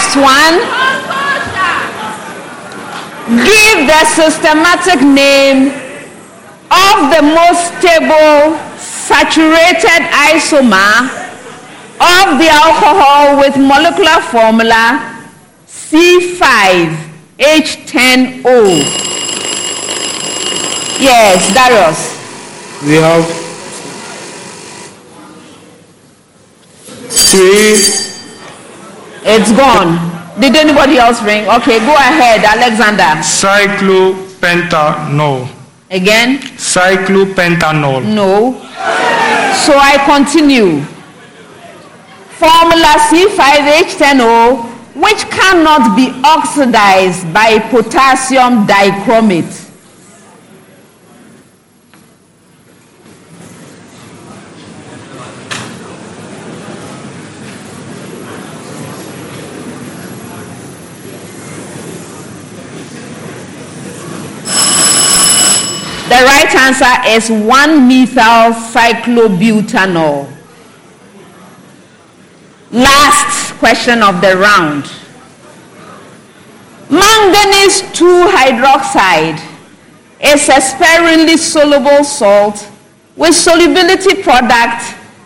Next one. Give the systematic name of the most stable saturated isomer of the alcohol with molecular formula C5H10O. Yes, Darius. We have 3. It's gone. Did anybody else ring? Okay, go ahead, Alexander. Cyclopentanol. Again? Cyclopentanol. No. So I continue. Formula C5H10O, which cannot be oxidized by potassium dichromate. The right answer is 1-methyl cyclobutanol. Last question of the round. Manganese 2 hydroxide is a sparingly soluble salt with solubility product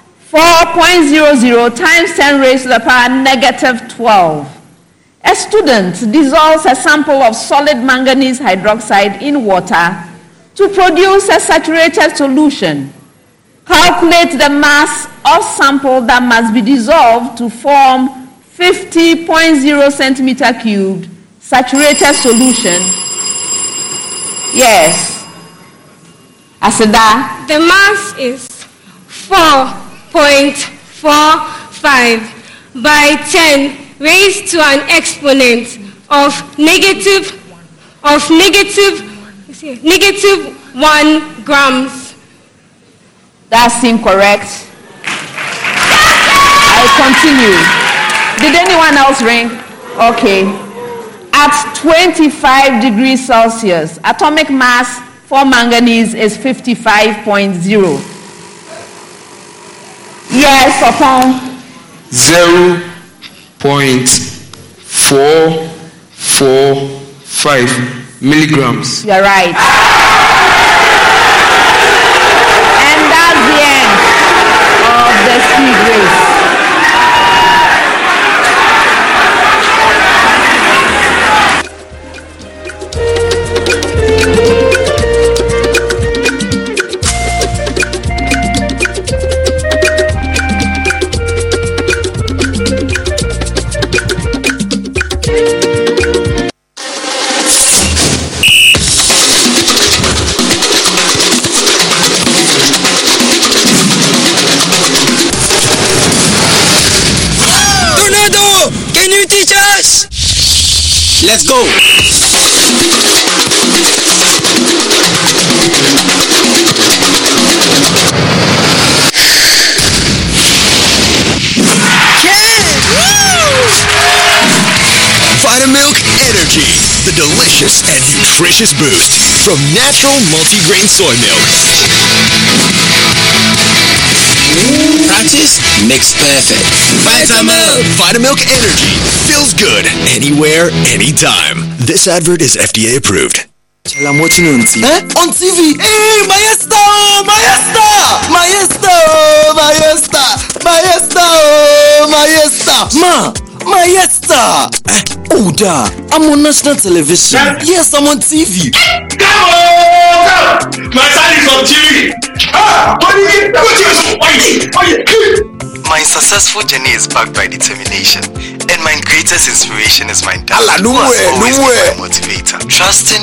4.00 times 10 raised to the power -12. A student dissolves a sample of solid manganese hydroxide in water to produce a saturated solution. Calculate the mass of sample that must be dissolved to form 50.0 centimeter cubed saturated solution. Yes. Asada. The mass is 4.45 by 10 raised to an exponent of negative 1 grams. That's incorrect. I continue. Did anyone else ring? Okay. At 25 degrees Celsius, atomic mass for manganese is 55.0. Yes, upon 0.445 milligrams. You're right. And that's the end of the speed race. Let's go. Vitamilk Energy, the delicious and nutritious boost from natural multigrain soy milk. Practice makes perfect. Vitamilk Energy feels good anywhere, anytime. This advert is FDA approved. I'm watching on TV. On TV? Hey, Maestro! Ma! Maestra! Oda! I'm on national television. Yes, I'm on TV. Come on! My son is on TV. My successful journey is backed by determination, and my greatest inspiration is my dad. No way. My motivator. Trusting.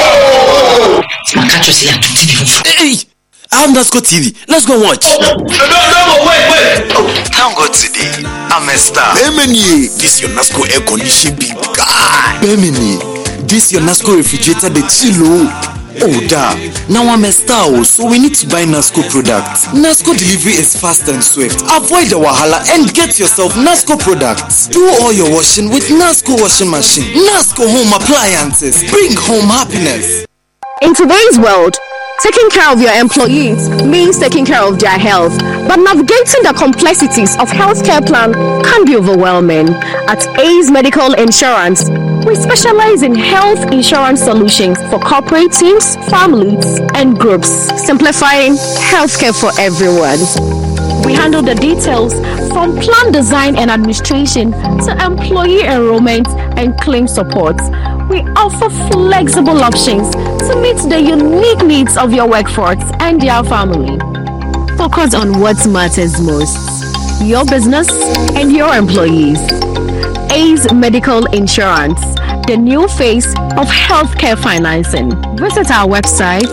Hey! I have Nasco TV. Let's go watch. No, wait. Thank God today, I'm a star. Bemini, this your Nasco air condition big guy. Bemini, this your Nasco refrigerator, the chillo. Oda, now I'm a star, so we need to buy Nasco products. Nasco delivery is fast and swift. Avoid the wahala and get yourself Nasco products. Do all your washing with Nasco washing machine. Nasco home appliances. Bring home happiness. In today's world, taking care of your employees means taking care of their health. But navigating the complexities of healthcare plan can be overwhelming. At Ace Medical Insurance, we specialize in health insurance solutions for corporate teams, families, and groups, simplifying healthcare for everyone. We handle the details from plan design and administration to employee enrollment and claim support. We offer flexible options to meet the unique needs of your workforce and their family. Focus on what matters most: your business and your employees. Ace Medical Insurance, the new face of healthcare financing. Visit our website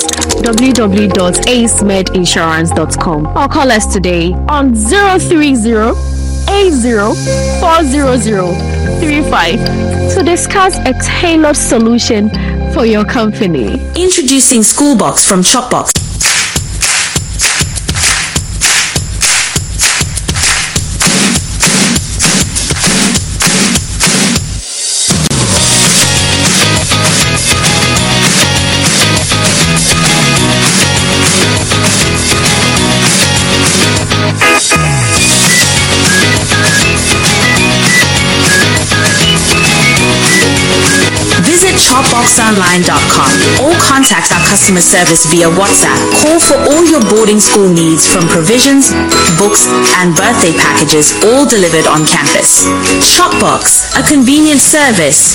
www.acemedinsurance.com or call us today on 030-80-400-35 to discuss a tailored solution for your company. Introducing Schoolbox from Chopbox. Chopboxonline.com or contact our customer service via WhatsApp. Call for all your boarding school needs, from provisions, books, and birthday packages, all delivered on campus. Chopbox, a convenient service.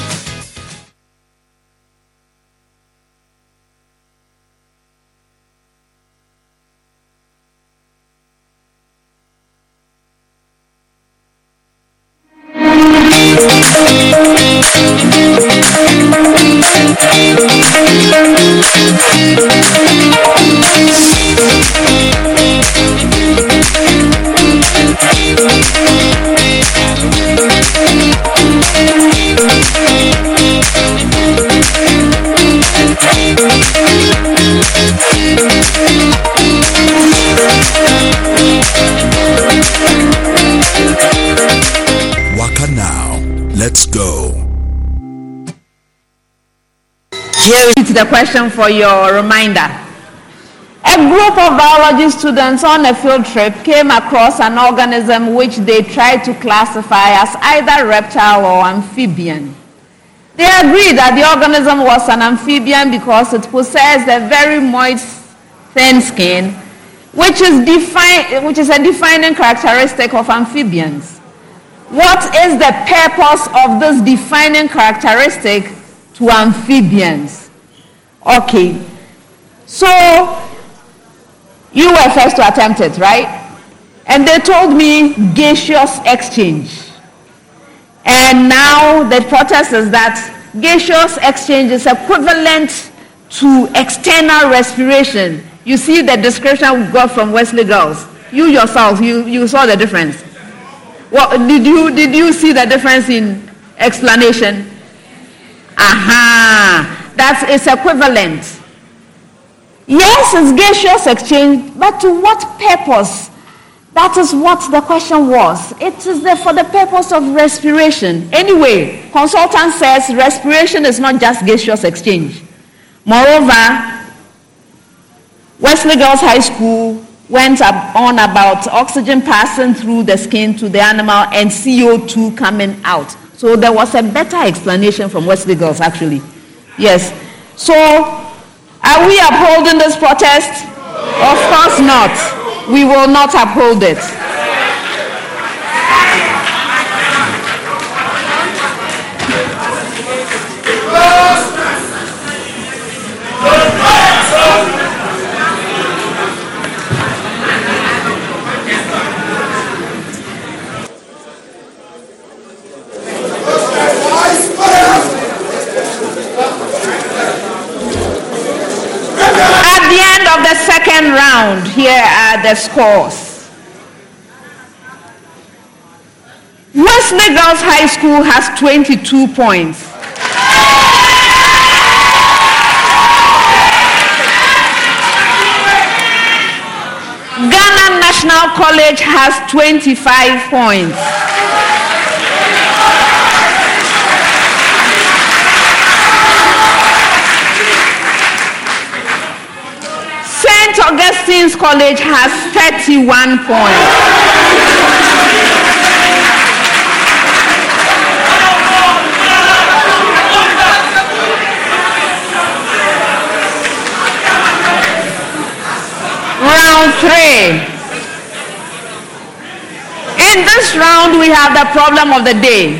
Waka now. Let's go. Here is the question for your reminder. A group of biology students on a field trip came across an organism which they tried to classify as either reptile or amphibian. They agreed that the organism was an amphibian because it possessed a very moist, thin skin, which is a defining characteristic of amphibians. What is the purpose of this defining characteristic to amphibians? Okay, so you were first to attempt it, right? And they told me gaseous exchange. And now the protest is that gaseous exchange is equivalent to external respiration. You see the description we got from Wesley Girls. You yourself, you saw the difference. What, did you see the difference in explanation? Aha, that is equivalent. Yes, it's gaseous exchange, but to what purpose? That is what the question was. It is for the purpose of respiration. Anyway, consultant says respiration is not just gaseous exchange. Moreover, Wesley Girls High School went on about oxygen passing through the skin to the animal and CO2 coming out. So there was a better explanation from Wesley Girls, actually. Yes. So, are we upholding this protest? Of course not. We will not uphold it. The second round, here are the scores. Wesley Girls High School has 22 points. Ghana National College has 25 points. Augustine's College has 31 points. Round 3. In this round, we have the problem of the day.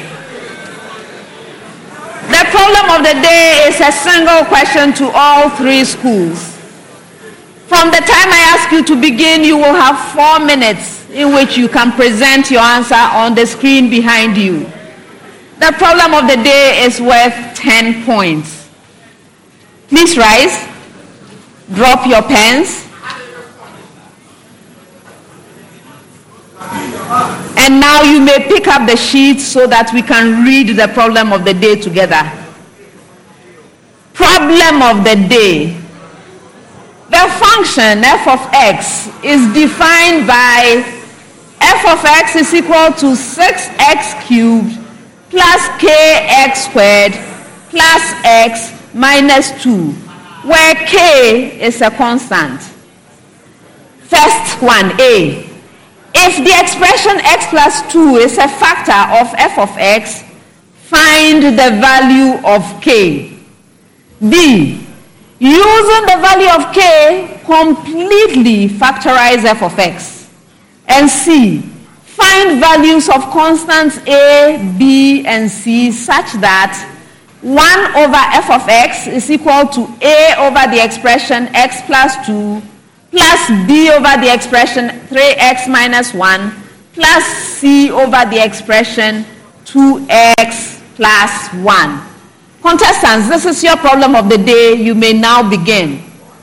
The problem of the day is a single question to all 3 schools. From the time I ask you to begin, you will have 4 minutes in which you can present your answer on the screen behind you. The problem of the day is worth 10 points. Please rise. Drop your pens. And now you may pick up the sheet so that we can read the problem of the day together. Problem of the day. The function f of x is defined by f of x is equal to 6x cubed plus kx squared plus x minus 2, where k is a constant. First one, A. If the expression x plus 2 is a factor of f of x, find the value of k. B. Using the value of k, completely factorize f of x. And C. Find values of constants a, b, and c such that 1 over f of x is equal to a over the expression x plus 2 plus b over the expression 3x minus 1 plus c over the expression 2x plus 1. Contestants, this is your problem of the day. You may now begin.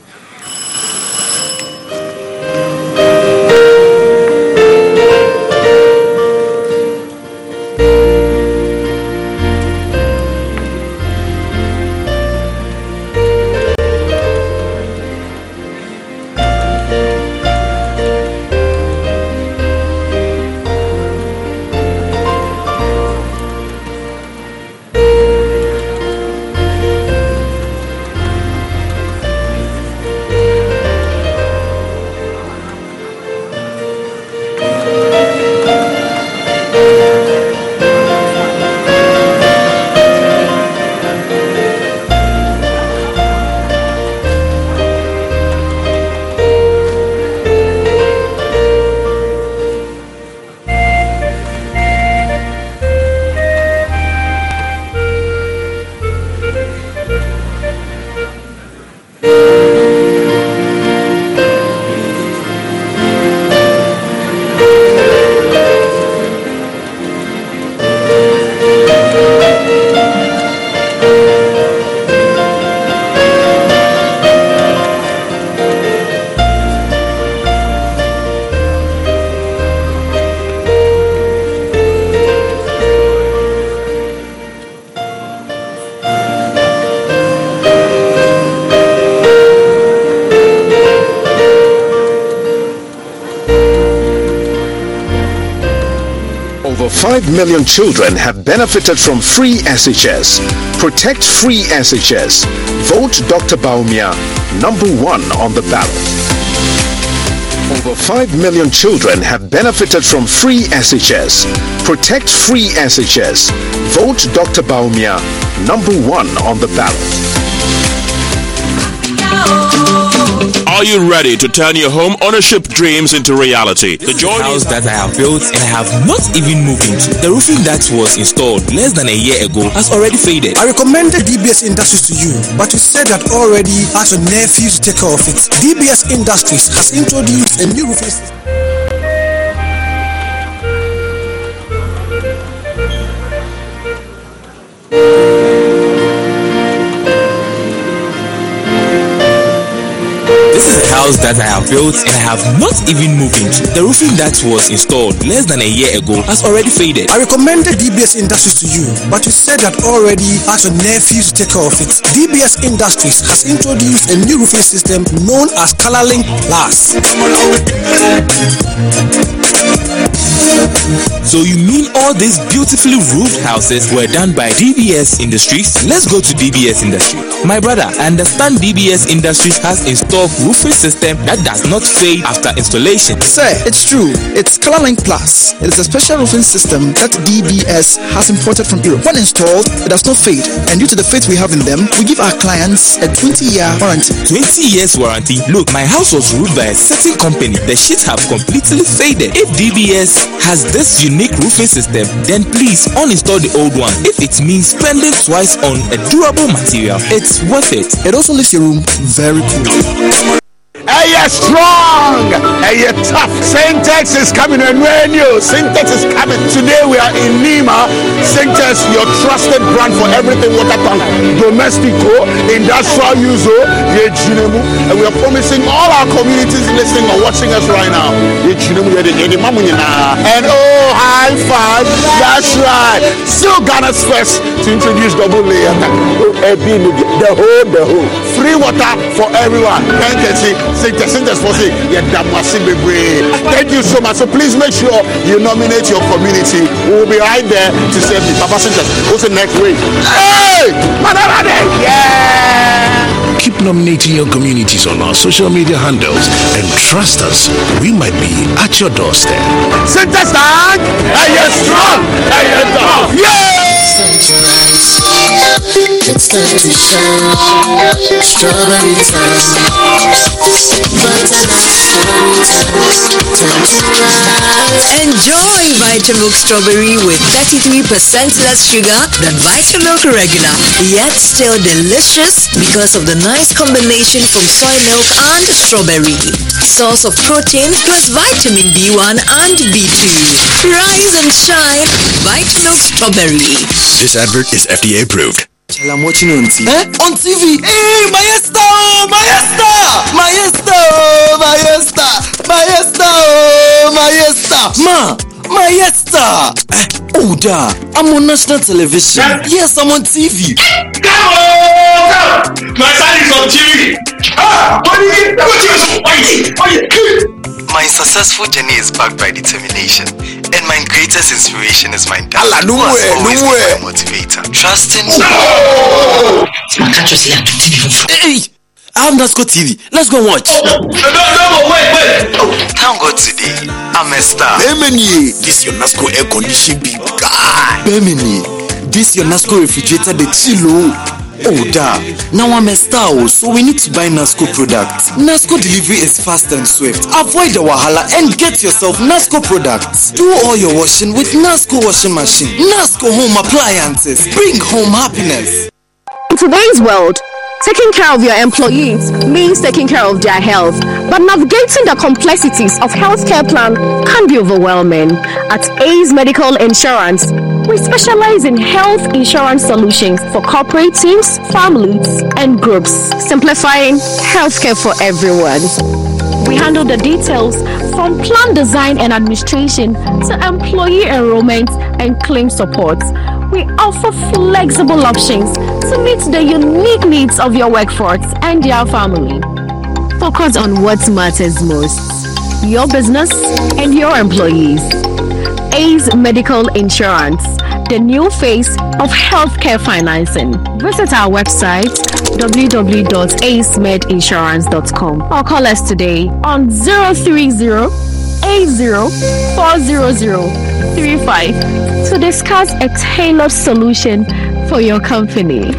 Over 5 million children have benefited from free SHS. Protect free SHS. Vote Dr. Baumia number 1 on the ballot. Over 5 million children have benefited from free SHS. Protect free SHS. Vote Dr. Baumia number 1 on the ballot. Are you ready to turn your home ownership dreams into reality? The house that I have built and I have not even moved into. The roofing that was installed less than a year ago has already faded. I recommended DBS Industries to you, but you said that already asked your nephew to take care of it. DBS Industries has introduced a new roofing system. House that I have built and I have not even moved into. The roofing that was installed less than a year ago has already faded. I recommended DBS Industries to you, but you said that already asked your nephew to take care of it. DBS Industries has introduced a new roofing system known as ColorLink Plus. So you mean all these beautifully roofed houses were done by DBS Industries? Let's go to DBS Industries. My brother, I understand DBS Industries has installed roofing system that does not fade after installation. Sir, it's true. It's ColorLink Plus. It is a special roofing system that DBS has imported from Europe. When installed, it does not fade. And due to the faith we have in them, we give our clients a 20-year warranty. 20 years warranty? Look, my house was roofed by a certain company. The sheets have completely faded. If DBS has this unique roofing system, then please uninstall the old one. If it means spending twice on a durable material, it's worth it. It also leaves your room very cool. Hey, you're strong. Hey, you're tough. Syntex is coming and brand new. Syntex is coming. Today we are in Nima. Syntex, your trusted brand for everything water tank. Domestico, industrial use, and we are promising all our communities listening or watching us right now. And oh, high five. That's right. Still Ghana's first to introduce double layer. The whole. Free water for everyone. Thank you. Syntex for say, thank you so much. So please make sure you nominate your community. We will be right there to serve you. Papa Syntex, what's the next week? Hey! Yeah! Keep nominating your communities on our social media handles and trust us, we might be at your doorstep. Syntex, and you're strong, and you're tough. Yeah! It's time to shine. Strawberry Enjoy Vitamilk Strawberry with 33% less sugar than Vitamilk Regular, yet still delicious because of the nice combination from soy milk and strawberry. Source of protein plus vitamin B1 and B2. Rise and shine, Vitamilk Strawberry. This advert is FDA approved. I'm watching on TV. On TV? Hey, Maesta! Ma! Maesta! Oh, da! I'm on national television. Yes, I'm on TV. Come on! My son is on TV. My successful journey is backed by determination, and my greatest inspiration is my dad. Who has always been my motivator. Trusting. Hey! I have Nasco TV. Let's go watch. Wait. Thank God today, I'm a star. Bemini, this your Nasco air conditioning big guy. Bemini, this your Nasco refrigerator the chillo. Oh, da. Now I'm a star, so we need to buy Nasco products. Nasco delivery is fast and swift. Avoid the wahala and get yourself Nasco products. Do all your washing with Nasco washing machine. Nasco home appliances. Bring home happiness. In today's world, taking care of your employees means taking care of their health, but navigating the complexities of healthcare plan can be overwhelming. At Ace Medical Insurance, we specialize in health insurance solutions for corporate teams, families, and groups, simplifying healthcare for everyone. We handle the details from plan design and administration to employee enrollment and claim support. We offer flexible options to meet the unique needs of your workforce and their family. Focus on what matters most: your business and your employees. Ace Medical Insurance, the new face of healthcare financing. Visit our website www.acemedinsurance.com or call us today on 030-80-400-35 to discuss a tailored solution for your company.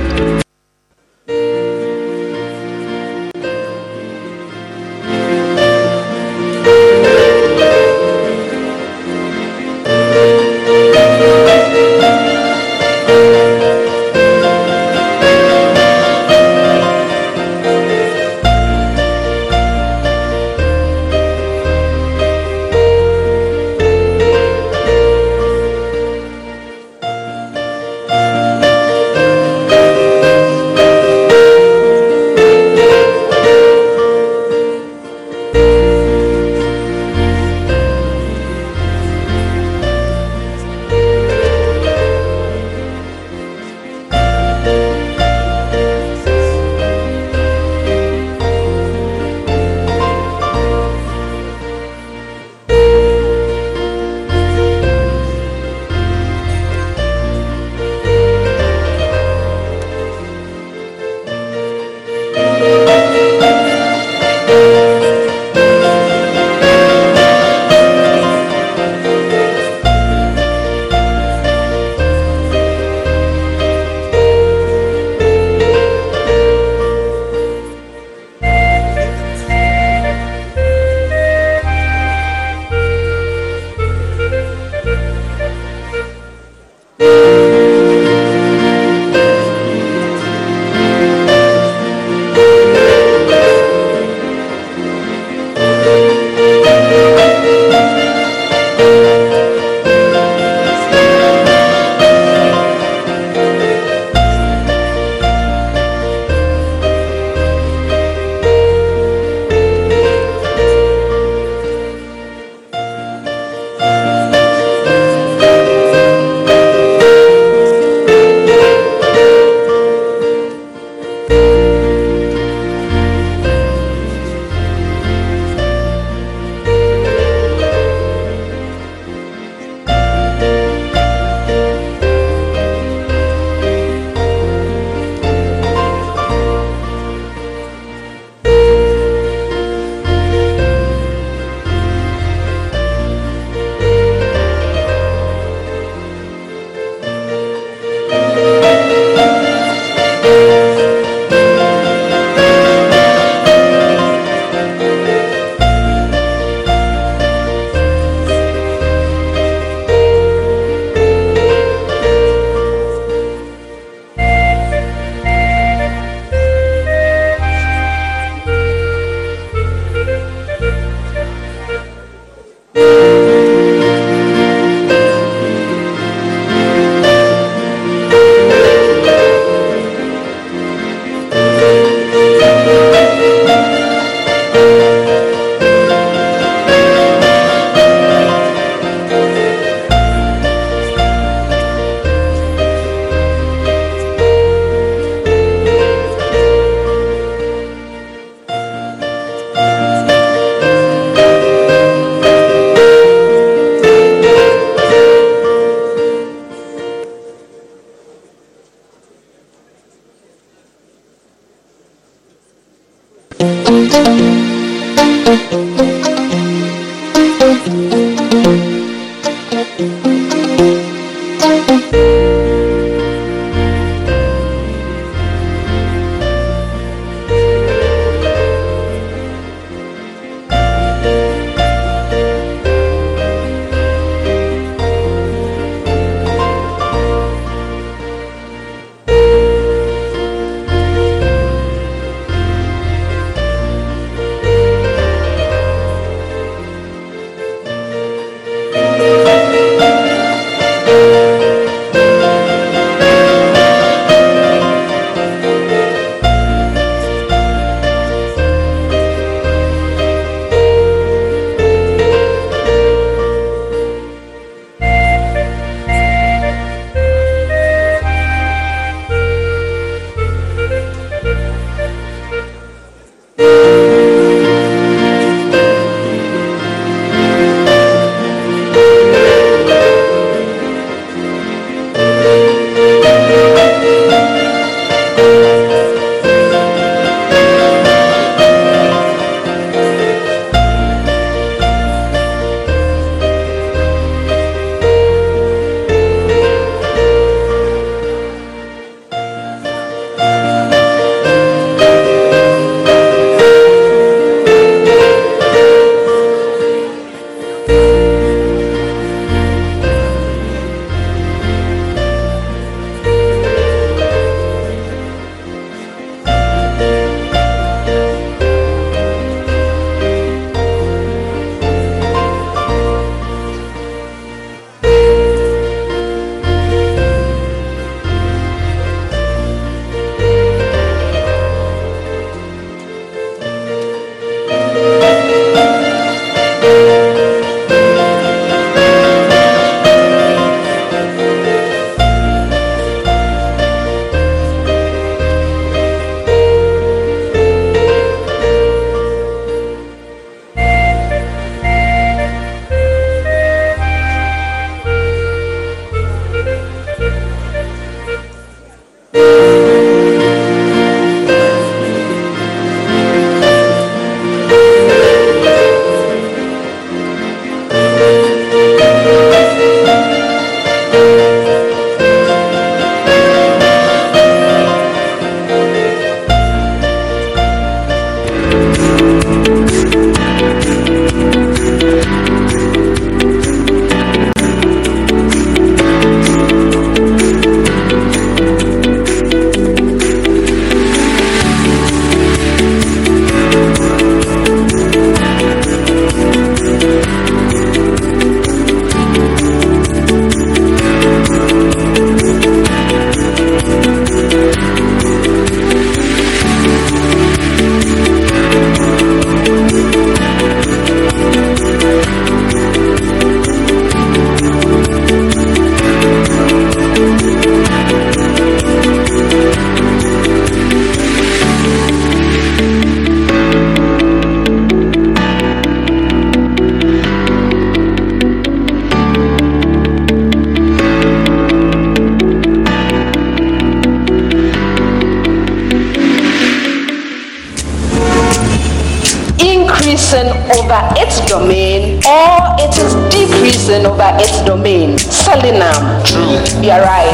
increasing over its domain or it is decreasing over its domain. Selenum. True. You're right.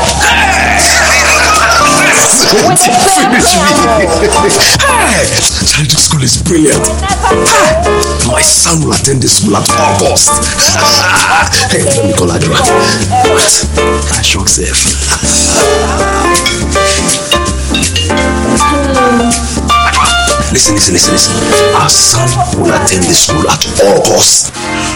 Childhood school is brilliant. My son will attend this school at August. Hey, let me call Adwa. What? I shock safe. Listen. Our son will attend the school at August.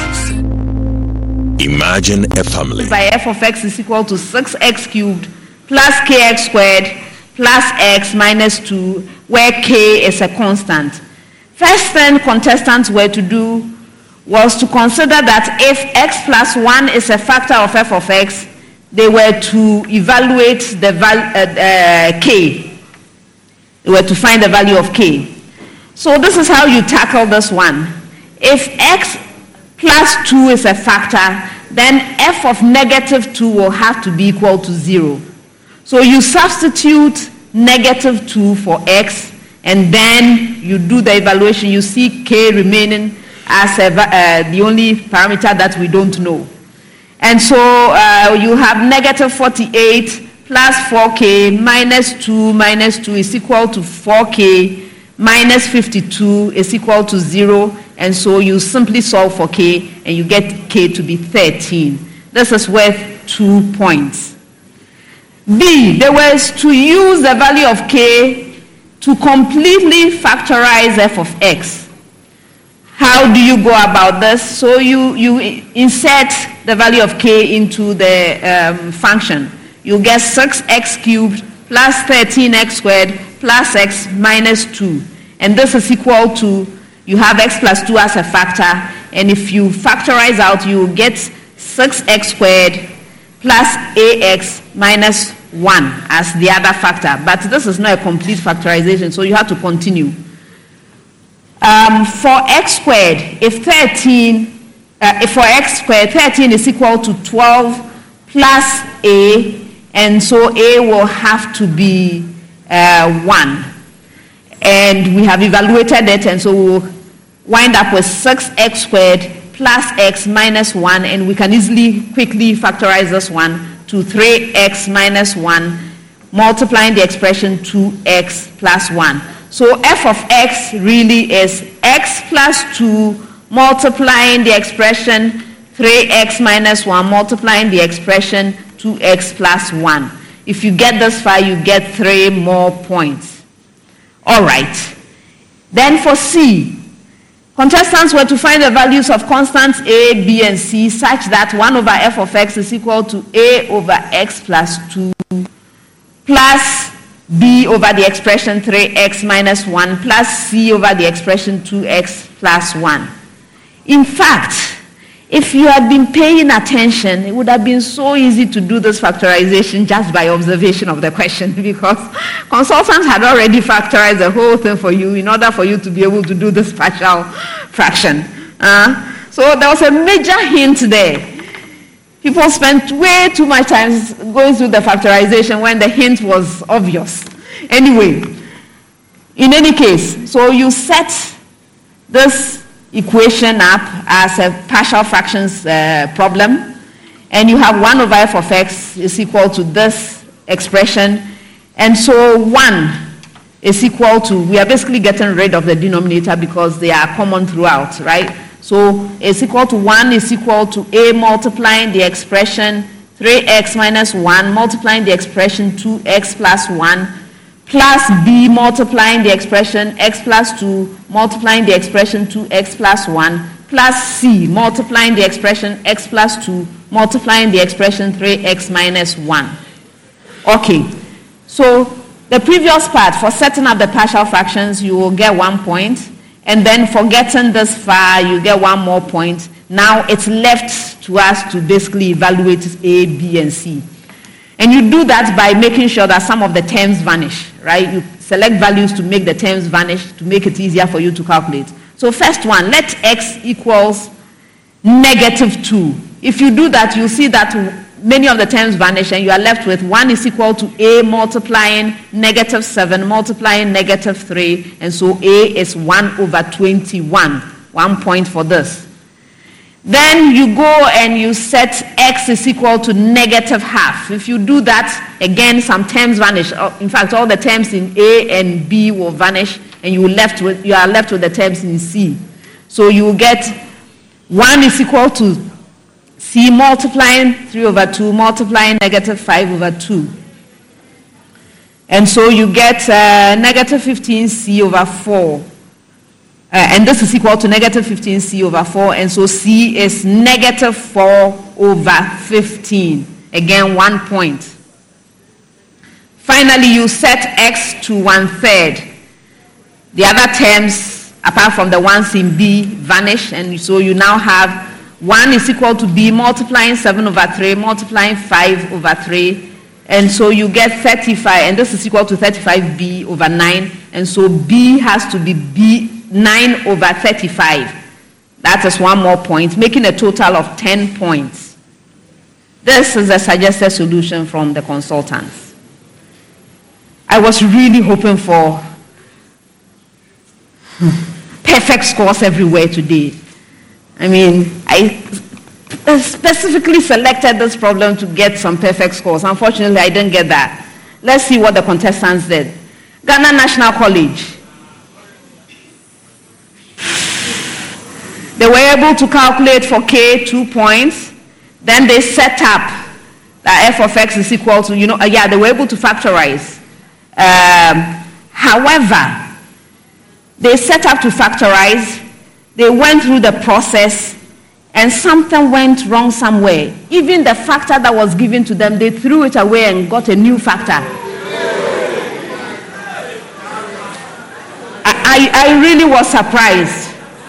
Imagine a family. By f of x is equal to 6x cubed plus kx squared plus x minus 2, where k is a constant. First thing contestants were to do was to consider that if x plus 1 is a factor of f of x, they were to evaluate the k. They were to find the value of k. So this is how you tackle this one. If x plus 2 is a factor, then f of negative 2 will have to be equal to 0. So you substitute negative 2 for x, and then you do the evaluation. You see k remaining as the only parameter that we don't know. And so you have negative 48 plus 4k minus 2 is equal to 4k minus 52 is equal to 0. And so you simply solve for k and you get k to be 13. This is worth 2 points. B, they were to use the value of k to completely factorize f of x. How do you go about this? So you insert the value of k into the function. You get 6x cubed plus 13x squared plus x minus 2. And this is equal to, you have x plus 2 as a factor, and if you factorize out, you get 6x squared plus ax minus 1 as the other factor. But this is not a complete factorization, so you have to continue. For x squared, for x squared, 13 is equal to 12 plus a, and so a will have to be 1. And we have evaluated it, and so we'll wind up with 6x squared plus x minus 1, and we can quickly factorize this one to 3x minus 1, multiplying the expression 2x plus 1. So f of x really is x plus 2 multiplying the expression 3x minus 1 multiplying the expression 2x plus 1. If you get this far, you get 3 more points. All right. Then for C, contestants were to find the values of constants a, b, and c such that 1 over f of x is equal to a over x plus 2 plus b over the expression 3x minus 1 plus c over the expression 2x plus 1. In fact, if you had been paying attention, it would have been so easy to do this factorization just by observation of the question, because consultants had already factorized the whole thing for you in order for you to be able to do this partial fraction. So there was a major hint there. People spent way too much time going through the factorization when the hint was obvious. Anyway, in any case, so you set this equation up as a partial fractions problem, and you have 1 over f of x is equal to this expression, and so 1 is equal to, we are basically getting rid of the denominator because they are common throughout, right? So it's equal to 1 is equal to a multiplying the expression 3x minus 1 multiplying the expression 2x plus 1 plus b multiplying the expression x plus 2 multiplying the expression 2x plus 1 plus c multiplying the expression x plus 2 multiplying the expression 3x minus 1. Okay, so the previous part, for setting up the partial fractions, you will get 1 point, and then for getting this far, you get 1 more point. Now it's left to us to basically evaluate a, b, and c. And you do that by making sure that some of the terms vanish, right? You select values to make the terms vanish, to make it easier for you to calculate. So first one, let x equals negative 2. If you do that, you'll see that many of the terms vanish, and you are left with 1 is equal to a multiplying negative 7 multiplying negative 3, and so a is 1 over 21. 1 point for this. Then you go and you set x is equal to negative half. If you do that, again, some terms vanish. In fact, all the terms in A and B will vanish, and you are left with the terms in C. So you will get 1 is equal to C multiplying 3 over 2 multiplying negative 5 over 2. And so you get negative 15C over 4. And this is equal to negative 15C over 4. And so C is negative 4 over 15. Again, 1 point. Finally, you set x to 1/3. The other terms, apart from the ones in B, vanish. And so you now have 1 is equal to B multiplying 7 over 3 multiplying 5 over 3. And so you get 35, and this is equal to 35B over 9. And so B has to be B 9 over 35. That is 1 more point, making a total of 10 points. This is a suggested solution from the consultants. I was really hoping for perfect scores everywhere today. I mean, I specifically selected this problem to get some perfect scores. Unfortunately, I didn't get that. Let's see what the contestants did. Ghana National College. They were able to calculate for K 2 points. Then they set up that f of x is equal to, they were able to factorize. However, they set up to factorize. They went through the process, and something went wrong somewhere. Even the factor that was given to them, they threw it away and got a new factor. I really was surprised.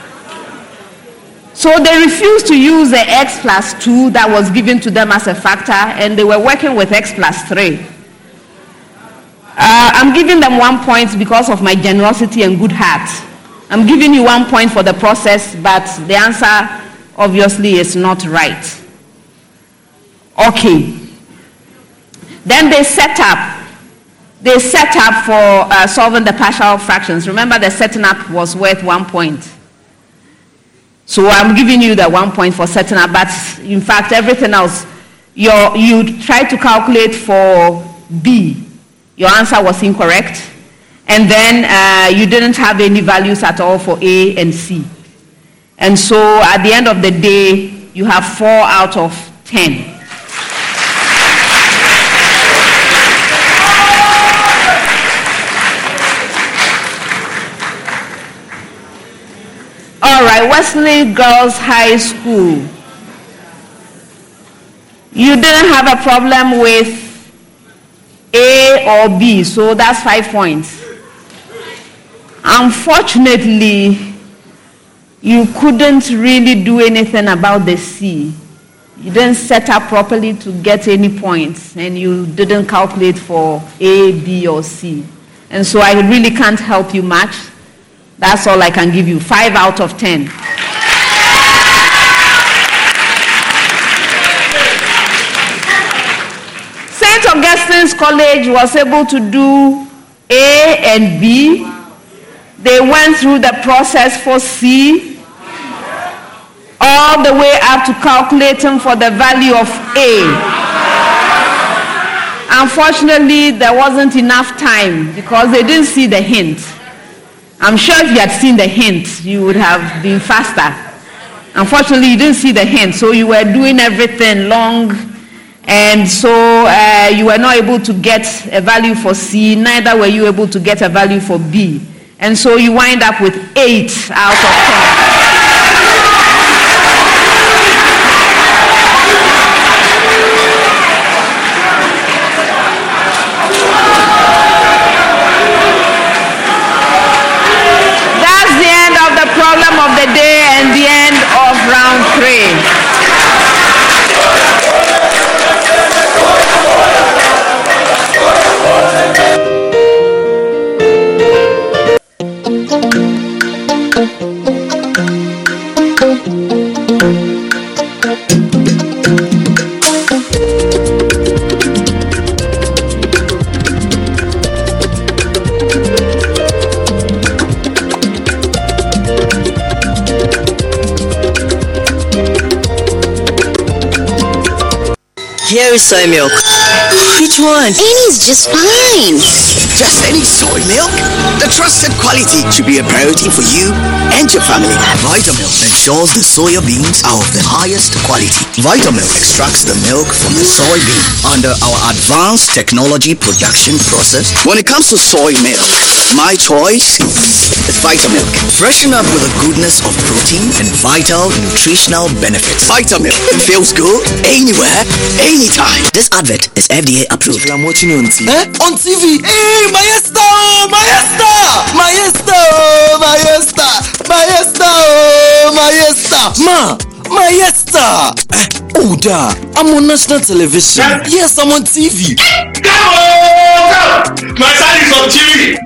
So they refused to use the x plus 2 that was given to them as a factor, and they were working with x plus 3. I'm giving them 1 point because of my generosity and good heart. I'm giving you 1 point for the process, but the answer obviously is not right. Okay. Then they set up for solving the partial fractions. Remember, the setting up was worth 1 point. So I'm giving you the 1 point for setting up, but in fact, everything else, you try to calculate for B. Your answer was incorrect. And then you didn't have any values at all for A and C. And so at the end of the day, you have 4 out of 10. All right, Wesley Girls High School. You didn't have a problem with A or B, so that's 5 points. Unfortunately, you couldn't really do anything about the C. You didn't set up properly to get any points, and you didn't calculate for A, B, or C. And so I really can't help you much. That's all I can give you, 5 out of 10. St. Augustine's College was able to do A and B. They went through the process for C, all the way up to calculating for the value of A. Unfortunately, there wasn't enough time because they didn't see the hint. I'm sure if you had seen the hint, you would have been faster. Unfortunately, you didn't see the hint, so you were doing everything long, and so you were not able to get a value for C, neither were you able to get a value for B. And so you wind up with 8 out of 10. Problem of the day and the end of round 3. Here is soy milk. Which one? Any's just fine. Just any soy milk? The trusted quality should be a priority for you and your family. Vitamilk ensures the soya beans are of the highest quality. Vitamilk extracts the milk from the soybean under our advanced technology production process. When it comes to soy milk, my choice is Vitamilk. Freshen up with the goodness of protein and vital nutritional benefits. Vitamilk. It feels good anywhere, anytime. This advert is FDA approved. I'm watching you on TV. On TV? Hey, Maestro! Maestro! Maestro! Maestro! Maestro! Maestro! Maestro! Oh, da! I'm on national television. Yes, I'm on TV. Come on! My son is on TV.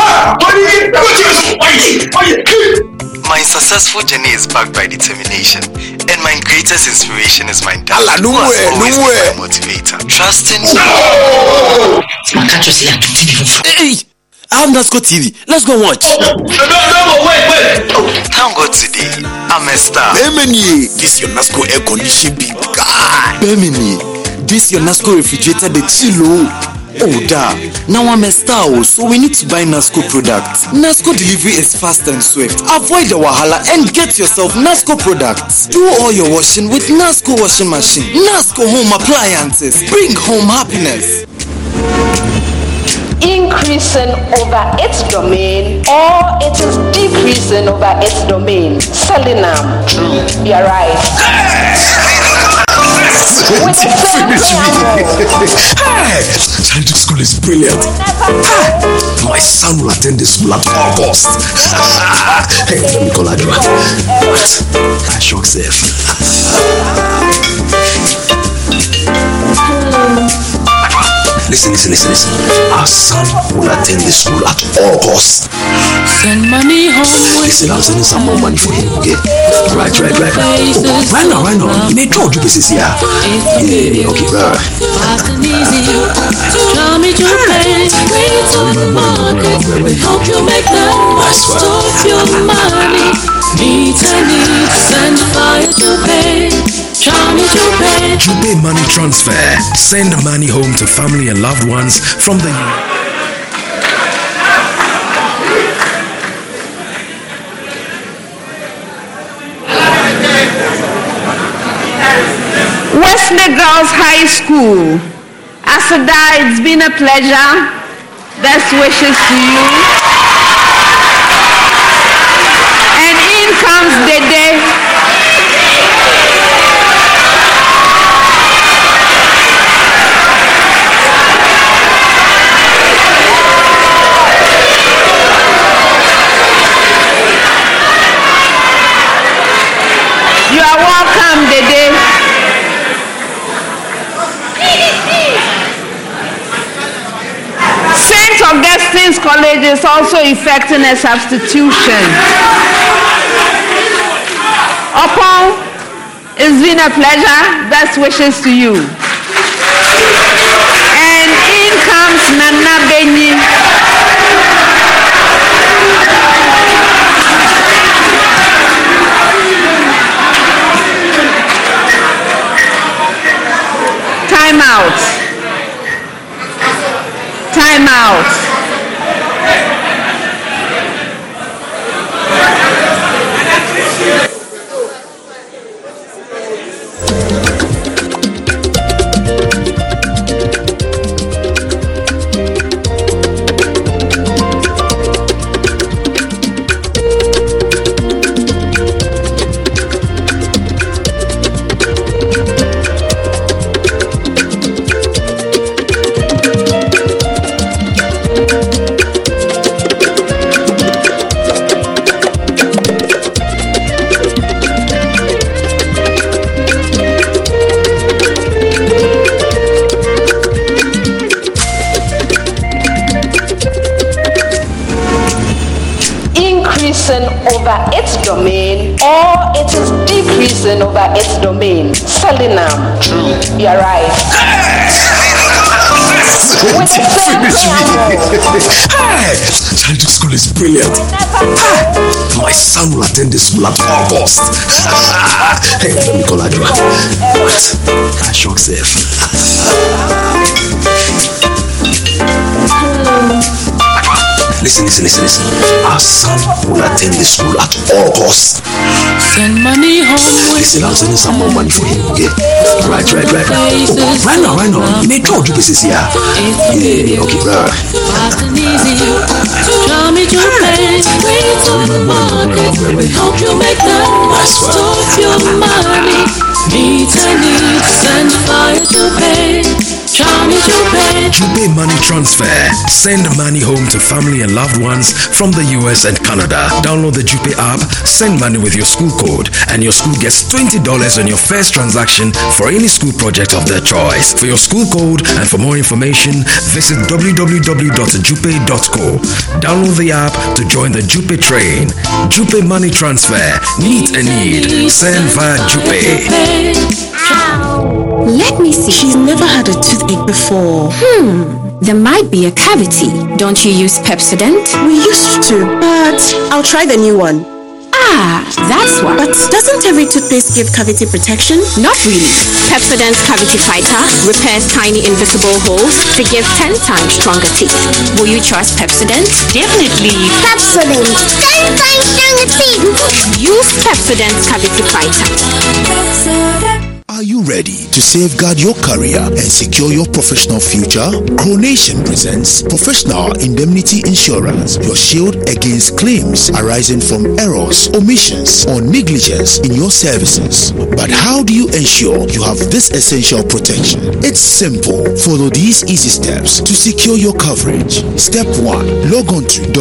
My successful journey is backed by determination, and my greatest inspiration is my dad. No way. My motivator. Trusting. Hey, I have Nasco TV. Let's go watch. No, wait. Thank God today, I'm a star. Bemini, this your Nasco air condition big guy. Bemini, this your Nasco refrigerator, the chillo. Oh, da. Now I'm a star, so we need to buy Nasco products. Nasco delivery is fast and swift. Avoid the wahala and get yourself Nasco products. Do all your washing with Nasco washing machine. Nasco home appliances. Bring home happiness. Increasing over its domain, or it is decreasing over its domain. Selenum. True. You're right. Hey, Scientific school is brilliant. My son will attend the school at August. Hey, let me call Adwa. What? I shock self. Listen. Our son will attend the school at August. Send money home. Listen, I'm sending some more money for him, okay? Right. Oh, right now. You may draw to pieces here. Yeah, okay, right. Fast and easy. Tell me to pay. Wait till the market. Hope you make the most of your money. Needs and fire to pay. Tell me to pay. Jubei Money Transfer. Send money home to family and loved ones from the Wesley Girls High School. Asada, it's been a pleasure. Best wishes to you. And in comes Dede. You are welcome, Dede. St. Augustine's College is also effecting a substitution. Opon, it's been a pleasure. Best wishes to you. And in comes Nana Benyi. Time out. Over its domain, or it is decreasing over its domain. Selenum. True. You're right. Hey, Scientific school is brilliant. My son will attend the school at August. Hey, let me call Adwa. What? I shock self. Listen. Our son will attend the school at all costs. Send money home. Listen, I'm sending some more money for him, okay? Right. Oh, right now. You may draw you pieces here. Yeah, okay, right. Fast and easy. Draw me to pay. Rates on the market. We hope you make the most of your money. Needs and fire to pay. Draw me to pay. Jupe Money Transfer. Send money home to family and loved ones from the US and Canada. Download the Jupe app, send money with your school code, and your school gets $20 on your first transaction for any school project of their choice. For your school code and for more information, visit www.jupe.co. Download the app to join the Jupe train. Jupe Money Transfer. Meet a need. Send via Jupe. Let me see. She's never had a toothache before. There might be a cavity. Don't you use Pepsodent? We used to, but I'll try the new one. Ah, that's why. But doesn't every toothpaste give cavity protection? Not really. Pepsodent Cavity Fighter repairs tiny invisible holes to give 10 times stronger teeth. Will you trust Pepsodent? Definitely. Pepsodent, 10 times stronger teeth. Use Pepsodent Cavity Fighter. Are you ready to safeguard your career and secure your professional future? Coronation presents Professional Indemnity Insurance, your shield against claims arising from errors, omissions, or negligence in your services. But how do you ensure you have this essential protection? It's simple. Follow these easy steps to secure your coverage. Step 1. Log on to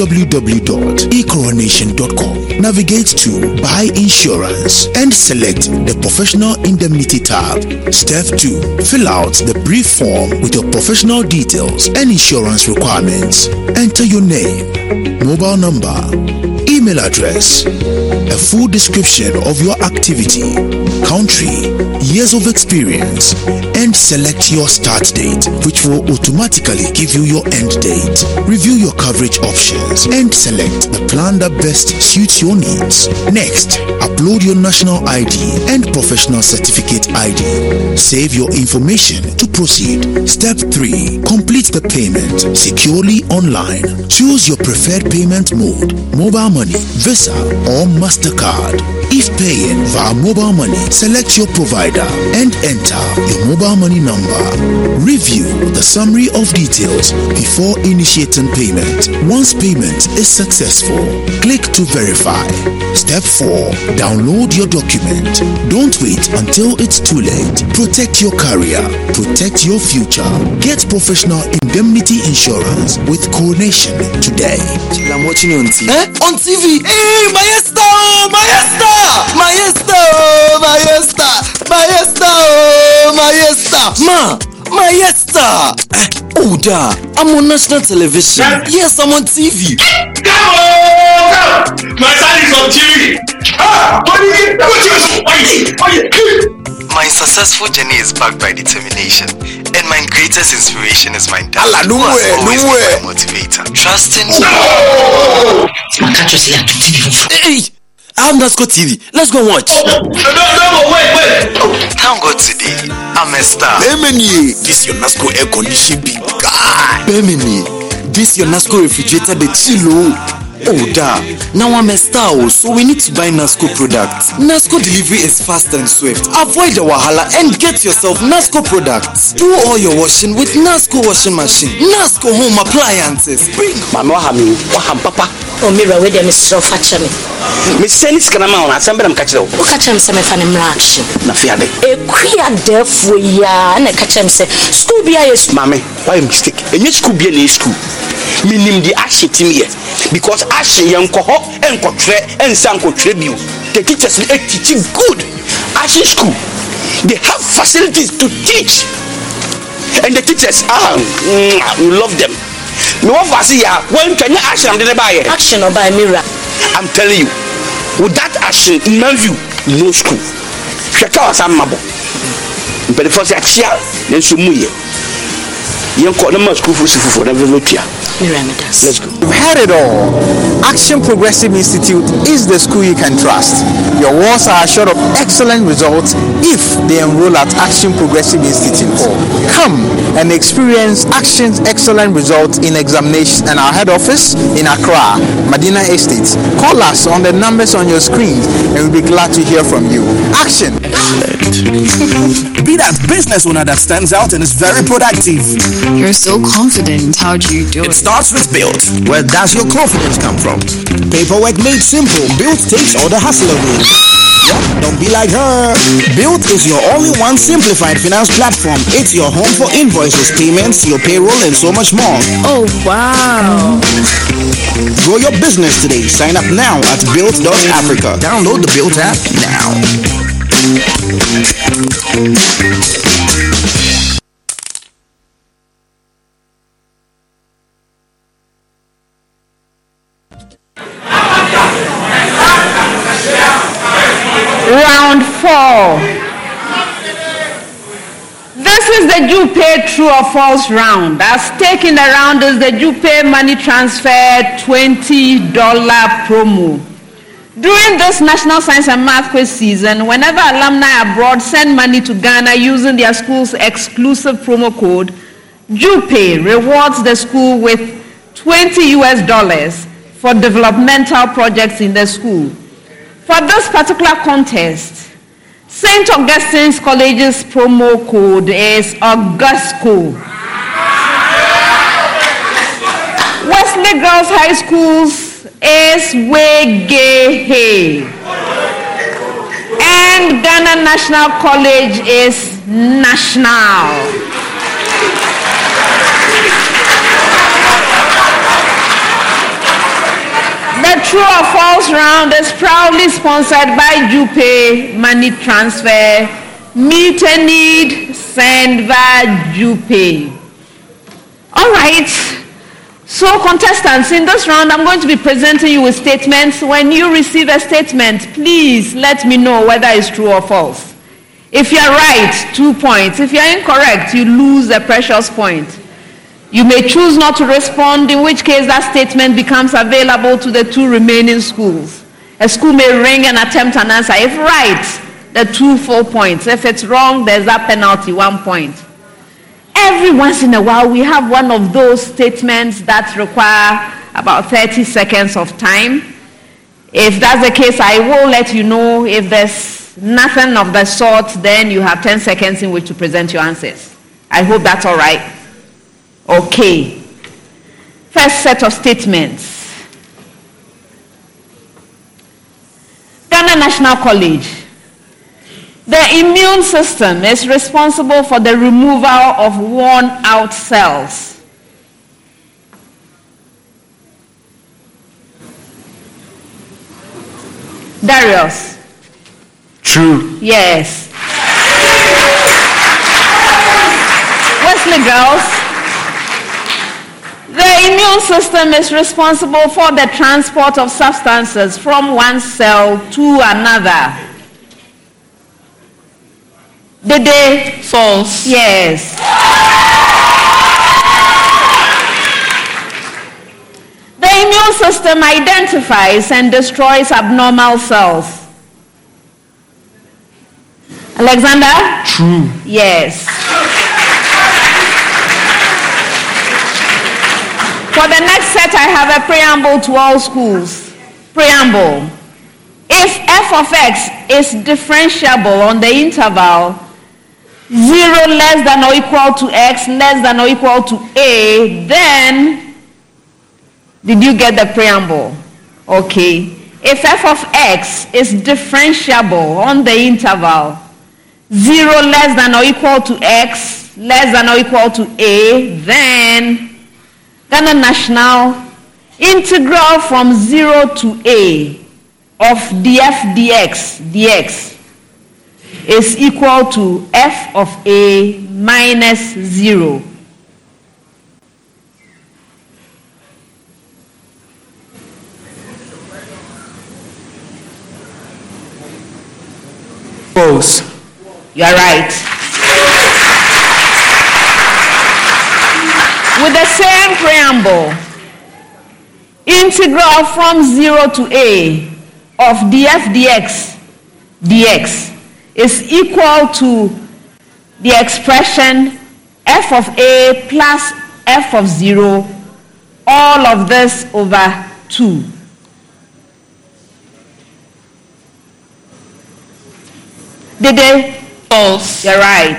www.ecoronation.com. Navigate to Buy Insurance and select the Professional Indemnity tab. Step 2. Fill out the brief form with your professional details and insurance requirements. Enter your name, mobile number, email address, a full description of your activity, country, years of experience, and select your start date, which will automatically give you your end date. Review your coverage options and select the plan that best suits your needs. Next, upload your national ID and professional certificate ID. Save your information to proceed. Step 3. Complete the payment securely online. Choose your preferred payment mode, mobile money, Visa, or MasterCard. If paying via mobile money, select your provider and enter your mobile money number. Review the summary of details before initiating payment. Once payment is successful, click to verify. Step 4. Download your document. Don't wait until it's too late. Protect your career. Protect your future. Get professional indemnity insurance with Coronation today. I'm watching you on TV. On TV? Hey, Maestro! Ma, Maestro! Oh, da, I'm on national television. Yes, I'm on TV. Come on! My son is on TV. My successful journey is backed by determination, and my greatest inspiration is my dad. Who has always been my motivator. Trusting. Hey, I have Nasco TV. Let's go watch. Wait. Thank God today, I'm a star. Bemini, this your Nasco air condition big guy. Bemini, this your Nasco refrigerator, the chillo. Oh, da. Now I'm a star, so we need to buy Nasco products. Nasco delivery is fast and swift. Avoid the wahala and get yourself Nasco products. Do all your washing with Nasco washing machine. Nasco home appliances. Bring Mama waham papa. Oh, Mira, where them is so fetching me. Miss Sennis can amount. I send them catch them. Who catch him some fan action? Na fiade. A queer deaf for ya and a catch him say, school be a mammy. Why mistake? And you school be a school. Meaning the ash team here. Because ash young coho and cotre and sanko tribute. The teachers are teaching good. Ash school. They have facilities to teach. And the teachers we love them. No one was here. When can you action the buy action or by Mira? I'm telling you, with that action in my view, no school. Shaka was a mabo. But the first year, then so muye. Young call them school for never look here. Miramidas. Let's go. You've heard it all. Action Progressive Institute is the school you can trust. Your walls are assured of excellent results if they enroll at Action Progressive Institute. Come and experience Action's excellent results in examinations and our head office in Accra, Medina Estate. Call us on the numbers on your screen and we'll be glad to hear from you. Action. Be that business owner that stands out and is very productive. You're so confident. How do you do it? It starts with Built. Where does your confidence come from? Paperwork made simple. Built takes all the hassle away. Yep, don't be like her. Built is your all-in-one simplified finance platform. It's your home for invoices, payments, your payroll, and so much more. Oh, wow. Grow your business today. Sign up now at Built.Africa. Download the Built app now. Round 4. This is the JUPE True or False round. At stake in the round is the JUPE Money Transfer $20 promo. During this National Science and Math Quiz season, whenever alumni abroad send money to Ghana using their school's exclusive promo code, JUPE rewards the school with $20 for developmental projects in the school. For this particular contest, St. Augustine's College's promo code is AUGUSCO. Wesley Girls High School's is WEGEHE. And Ghana National College is National. The True or False round is proudly sponsored by JUPE Money Transfer. Meet a need, send via JUPE. All right. So contestants, in this round, I'm going to be presenting you with statements. When you receive a statement, please let me know whether it's true or false. If you're right, 2 points. If you're incorrect, you lose a precious point. You may choose not to respond, in which case that statement becomes available to the 2 remaining schools. A school may ring and attempt an answer. If right, the 2 full points. If it's wrong, there's that penalty, 1 point. Every once in a while, we have one of those statements that require about 30 seconds of time. If that's the case, I will let you know. If there's nothing of the sort, then you have 10 seconds in which to present your answers. I hope that's all right. Okay. First set of statements. Ghana National College. The immune system is responsible for the removal of worn-out cells. Darius. True. Yes. Wesley Girls. The immune system is responsible for the transport of substances from one cell to another. Did they? False. Yes. The immune system identifies and destroys abnormal cells. Alexander? True. Yes. For the next set, I have a preamble to all schools. Preamble. If f of x is differentiable on the interval 0 less than or equal to x less than or equal to a, then, did you get the preamble? Okay. If f of x is differentiable on the interval 0 less than or equal to x less than or equal to a, then Ghana National integral from 0 to a of df dx is equal to f of a minus 0. False. You are right. With the same preamble, Integral from 0 to a of df dx is equal to the expression f of a plus f of 0, all of this over 2. Did they? False. You're right.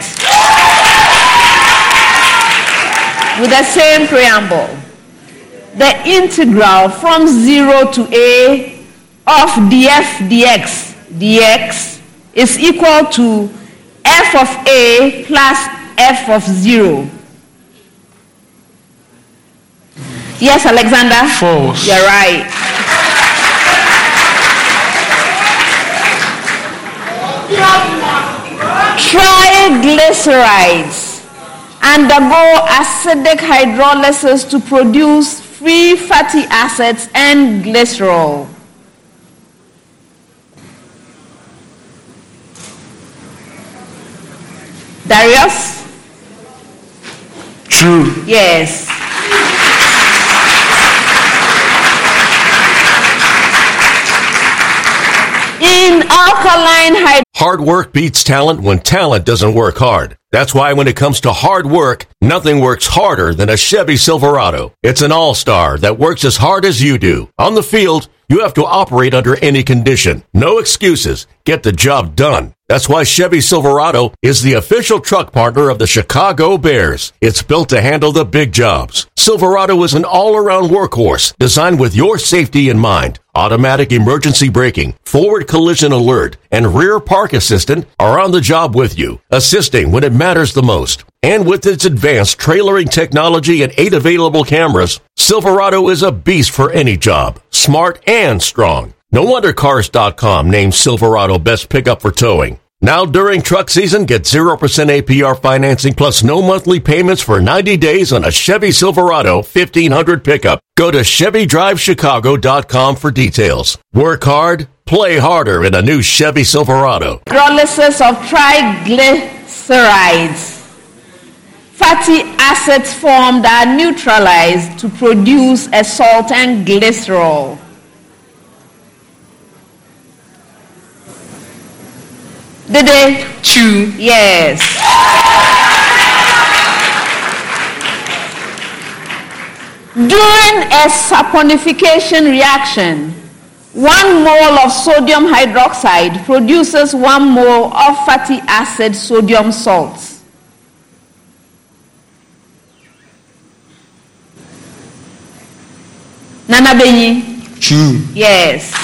With the same preamble. The integral from 0 to a of df dx is equal to f of a plus f of 0. Yes, Alexander? False. You're right. Triglycerides undergo acidic hydrolysis to produce free fatty acids and glycerol. Darius? True. Yes. In alkaline hard work beats talent when talent doesn't work hard. That's why when it comes to hard work, nothing works harder than a Chevy Silverado. It's an all-star that works as hard as you do. On the field, you have to operate under any condition. No excuses. Get the job done. That's why Chevy Silverado is the official truck partner of the Chicago Bears. It's built to handle the big jobs. Silverado is an all-around workhorse designed with your safety in mind. Automatic emergency braking, forward collision alert, and rear park assistant are on the job with you, assisting when it matters the most. And with its advanced trailering technology and 8 available cameras, Silverado is a beast for any job, smart and strong. No wonder Cars.com named Silverado best pickup for towing. Now during truck season, get 0% APR financing plus no monthly payments for 90 days on a Chevy Silverado 1500 pickup. Go to ChevyDriveChicago.com for details. Work hard, play harder in a new Chevy Silverado. Hydrolysis of triglycerides. Fatty acids formed are neutralized to produce a salt and glycerol. Did they? True. Yes. During a saponification reaction, 1 mole of sodium hydroxide produces 1 mole of fatty acid sodium salts. Nana Benyi? True. Yes.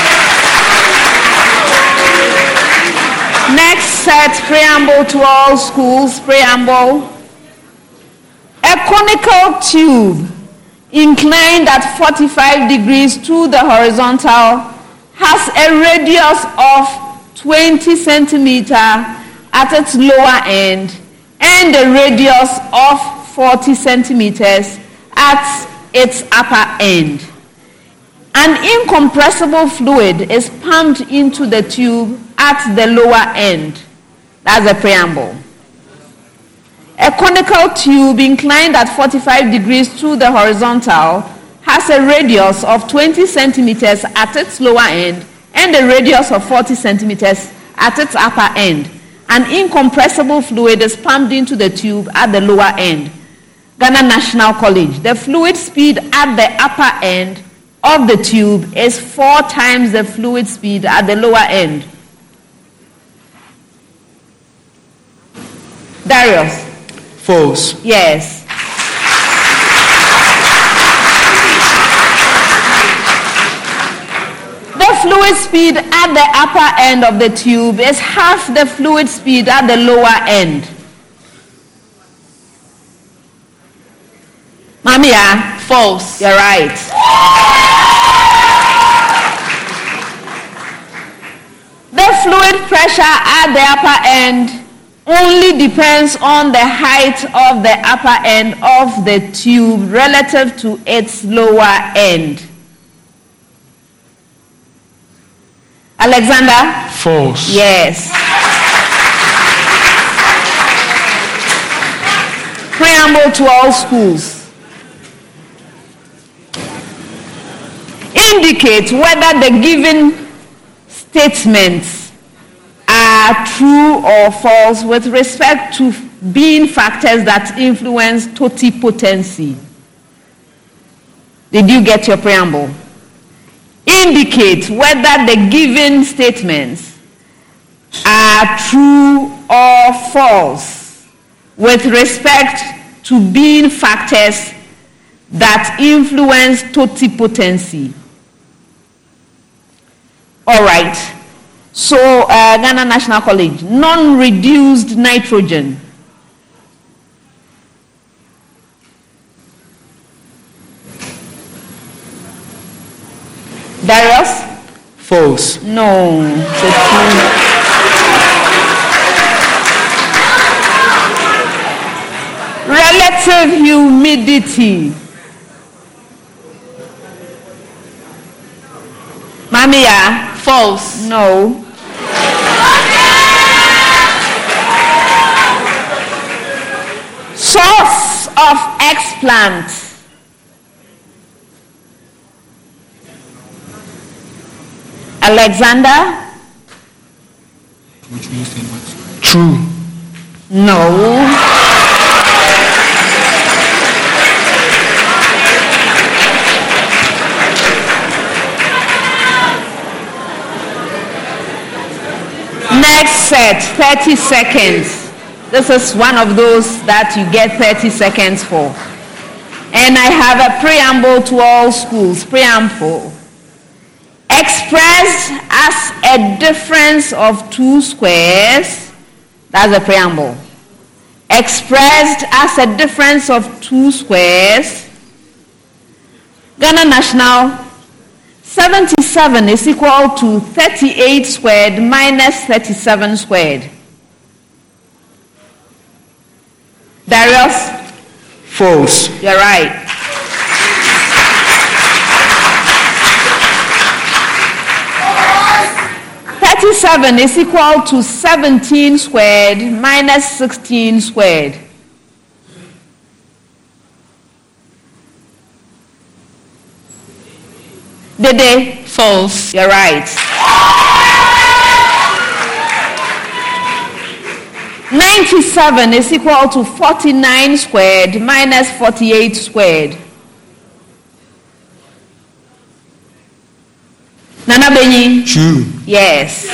Next set, preamble to all schools, preamble. A conical tube inclined at 45 degrees to the horizontal has a radius of 20 centimeters at its lower end and a radius of 40 centimeters at its upper end. An incompressible fluid is pumped into the tube at the lower end. That's the preamble. A conical tube inclined at 45 degrees to the horizontal has a radius of 20 centimeters at its lower end and a radius of 40 centimeters at its upper end. An incompressible fluid is pumped into the tube at the lower end. Ghana National College. The fluid speed at the upper end of the tube is 4 times the fluid speed at the lower end. Darius? False. Yes. The fluid speed at the upper end of the tube is half the fluid speed at the lower end. Mamia? False. You're right. The fluid pressure at the upper end only depends on the height of the upper end of the tube relative to its lower end. Alexander? False. Yes. Preamble to all schools. Indicate whether the given statements are true or false with respect to being factors that influence totipotency. Did you get your preamble? Indicate whether the given statements are true or false with respect to being factors that influence totipotency. All right. So, Ghana National College, non-reduced nitrogen. Darius? False. No. Relative humidity. Mamiya? False. No. Source of explant. Alexander? True. No. Next set, 30 seconds. This is one of those that you get 30 seconds for. And I have a preamble to all schools. Preamble. Expressed as a difference of two squares. That's a preamble. Expressed as a difference of two squares. Ghana National, 77 is equal to 38 squared minus 37 squared. Darius? False. You're right. Seven is equal to 17 squared minus 16 squared. Dede? False. You're right. 97 is equal to 49 squared minus 48 squared. Nana Benyi? True. Yes.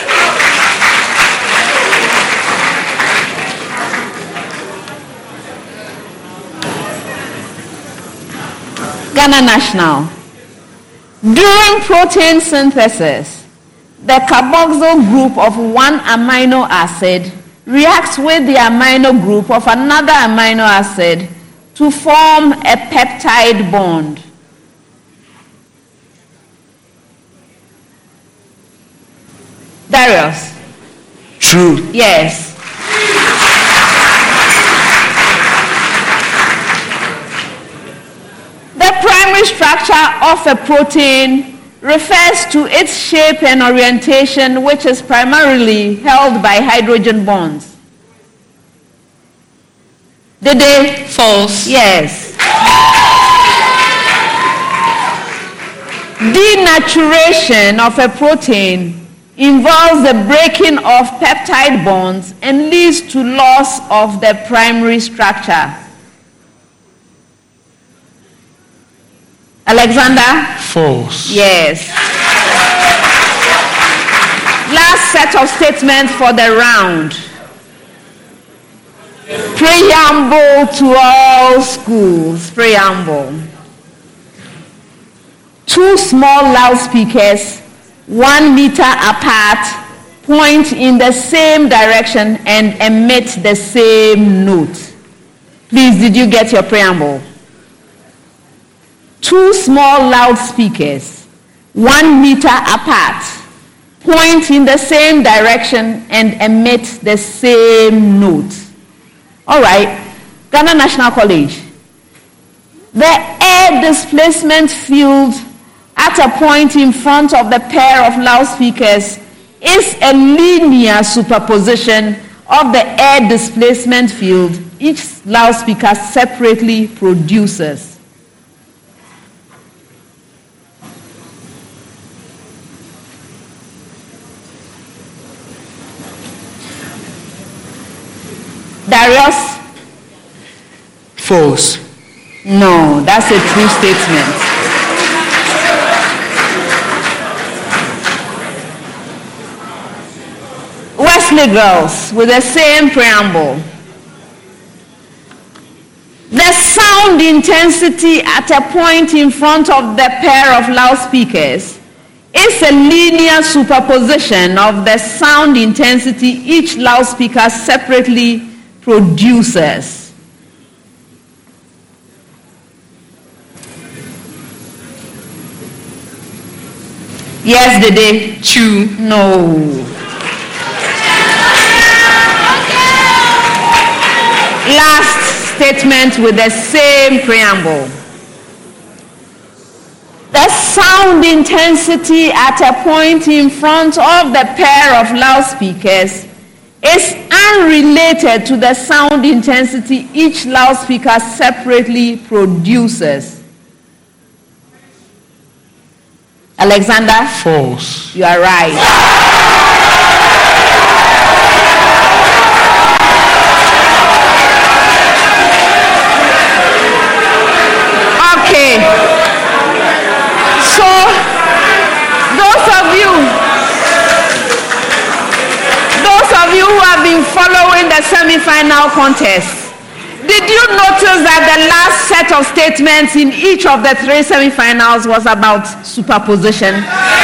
Ghana National. During protein synthesis, the carboxyl group of one amino acid reacts with the amino group of another amino acid to form a peptide bond. Darius? True. Yes. The primary structure of a protein refers to its shape and orientation, which is primarily held by hydrogen bonds. Dede? False. Yes. Denaturation of a protein involves the breaking of peptide bonds and leads to loss of the primary structure. Alexander? False. Yes. Last set of statements for the round. Preamble to all schools. Preamble. 2 small loudspeakers, 1 meter apart, point in the same direction and emit the same note. Please, did you get your preamble? 2 small loudspeakers, 1 meter apart, point in the same direction and emit the same note. All right, Ghana National College. The air displacement field at a point in front of the pair of loudspeakers is a linear superposition of the air displacement field each loudspeaker separately produces. Darius? False. No, that's a true statement. Wesley Girls, with the same preamble. The sound intensity at a point in front of the pair of loudspeakers is a linear superposition of the sound intensity each loudspeaker separately produces. Yes, Dede. True. No. Last statement with the same preamble. The sound intensity at a point in front of the pair of loudspeakers is unrelated to the sound intensity each loudspeaker separately produces. Alexander? False. You are right. Okay. So, those of you who have been following the semi-final contest, did you notice that the last set of statements in each of the three semi-finals was about superposition?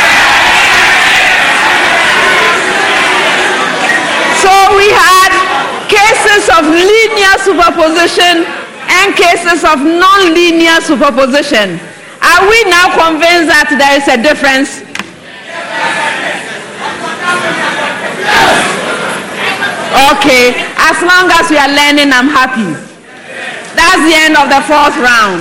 So we had cases of linear superposition and cases of non-linear superposition. Are we now convinced that there is a difference? Okay, as long as we are learning, I'm happy. That's the end of the fourth round.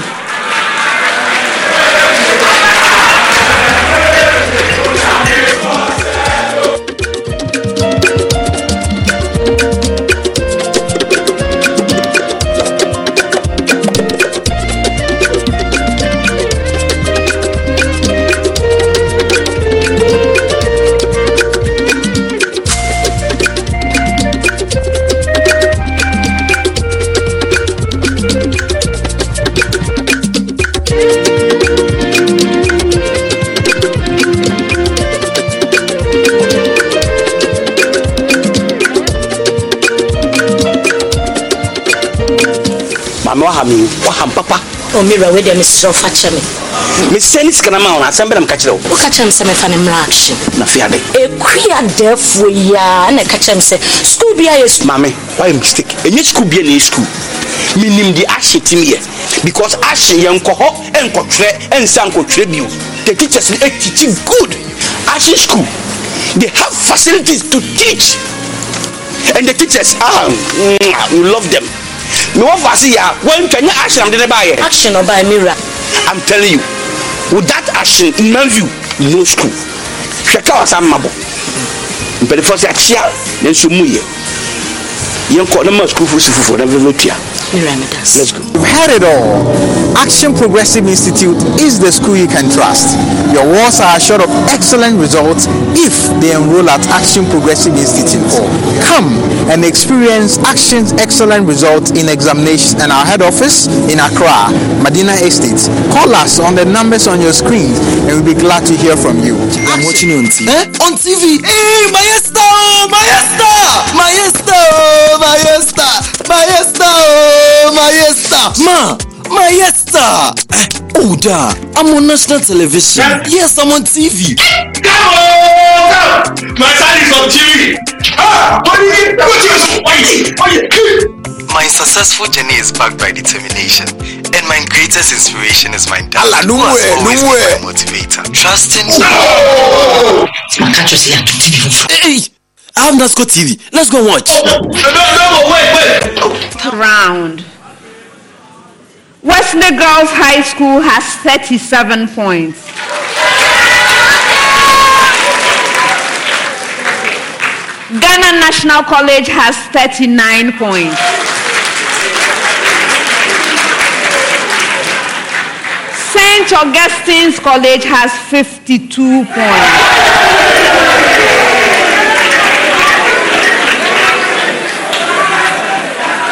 Waham papa. Oh, Mira, where them is so fetch me. Miss Sennis can amount, I send them catch them. Who catch them some fan action? Nafiade. A queer deaf we ya and a catch them say, school be a mammy, why mistake? And you school be a school. Meaning the ashe team here. Because ashe young coho and cotre and sanko tribute. The teachers are teaching good. Ashe school. They have facilities to teach. And the teachers, we love them. No one when can you action action or by mirror? I'm telling you, with that action in my view, no school. Check out some mabo. But the first year, then so muye. You call them school for the Let's go. You've heard it all. Action Progressive Institute is the school you can trust. Your walls are assured of excellent results if they enroll at Action Progressive Institute. Come and experience Action's excellent results in examinations and our head office in Accra, Medina Estate. Call us on the numbers on your screen and we'll be glad to hear from you. I'm watching you on TV. On TV? Hey, Maestro! Maestro! Maestro! Maestro! Maestro! Maestro! Ma! Maestro! Oh, da! I'm on national television. Yes, I'm on TV. Come on! My son is on TV. My successful journey is backed by determination, and my greatest inspiration is my dad, who has always been my motivator. Trusting. Hey! I have Nasco TV. Let's go watch. No, wait. Round. Wesley Girls High School has 37 points. Ghana National College has 39 points. St. Augustine's College has 52 points.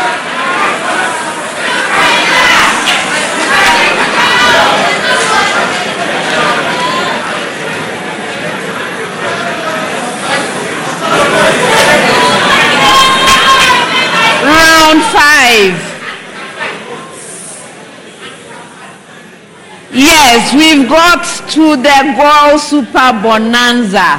Yes, we've got to the Goal Super Bonanza.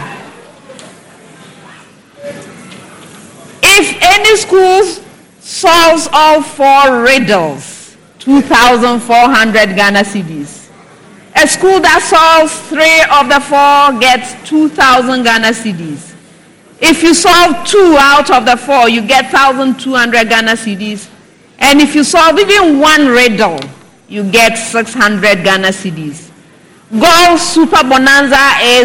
If any school solves all 4 riddles, 2,400 Ghana cedis. A school that solves 3 of the 4 gets 2,000 Ghana cedis. If you solve 2 out of the 4, you get 1,200 Ghana cedis. And if you solve even 1 riddle, you get 600 Ghana cedis. Goal Super Bonanza is